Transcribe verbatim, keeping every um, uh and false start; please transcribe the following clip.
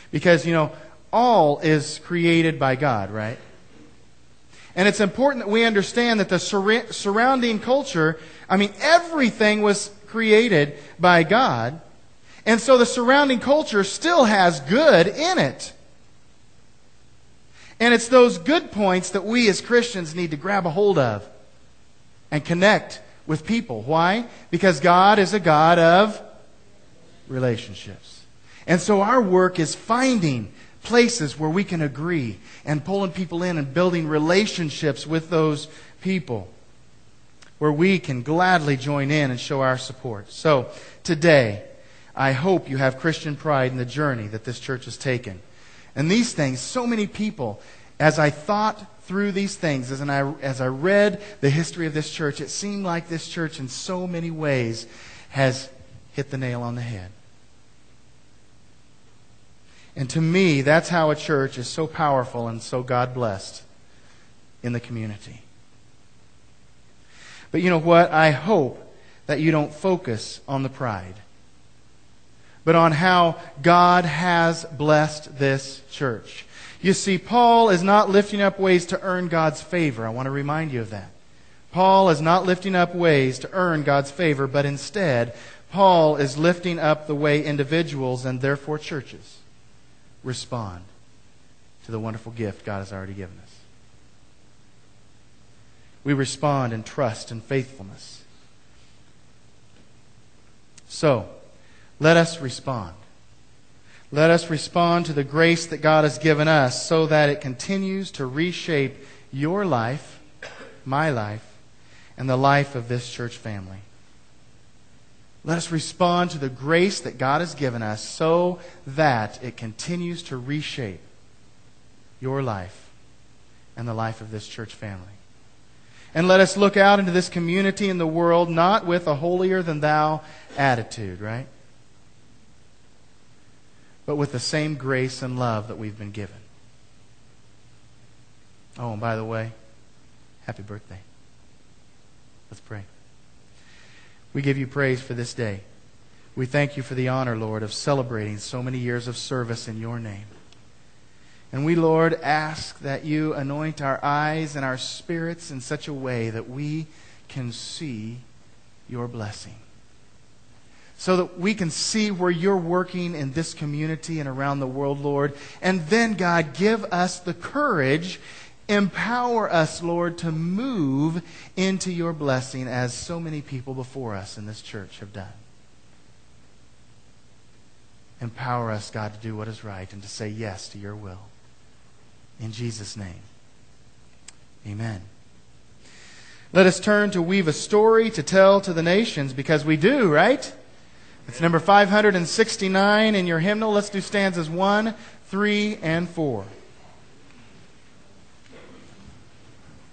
Because, you know, all is created by God, right? And it's important that we understand that the sur- surrounding culture, I mean, everything was created by God. And so the surrounding culture still has good in it. And it's those good points that we as Christians need to grab a hold of and connect with people. Why? Because God is a God of relationships. And so our work is finding places where we can agree and pulling people in and building relationships with those people where we can gladly join in and show our support. So today, I hope you have Christian pride in the journey that this church has taken. And these things, so many people, as I thought through these things, as I, as I read the history of this church, it seemed like this church in so many ways has hit the nail on the head. And to me, that's how a church is so powerful and so God-blessed in the community. But you know what? I hope that you don't focus on the pride, but on how God has blessed this church. You see, Paul is not lifting up ways to earn God's favor. I want to remind you of that. Paul is not lifting up ways to earn God's favor, but instead, Paul is lifting up the way individuals and therefore churches respond to the wonderful gift God has already given us. We respond in trust and faithfulness. So, let us respond. Let us respond to the grace that God has given us so that it continues to reshape your life, my life, and the life of this church family. Let us respond to the grace that God has given us so that it continues to reshape your life and the life of this church family. And let us look out into this community and the world not with a holier-than-thou attitude, right? But with the same grace and love that we've been given. Oh, and by the way, happy birthday. Let's pray. We give you praise for this day. We thank you for the honor, Lord, of celebrating so many years of service in your name. And we, Lord, ask that you anoint our eyes and our spirits in such a way that we can see your blessing. So that we can see where you're working in this community and around the world, Lord. And then, God, give us the courage, empower us, Lord, to move into your blessing as so many people before us in this church have done. Empower us, God, to do what is right and to say yes to your will. In Jesus' name, amen. Let us turn to weave a story to tell to the nations, because we do, right? It's number five hundred sixty-nine in your hymnal. Let's do stanzas one, three, and four.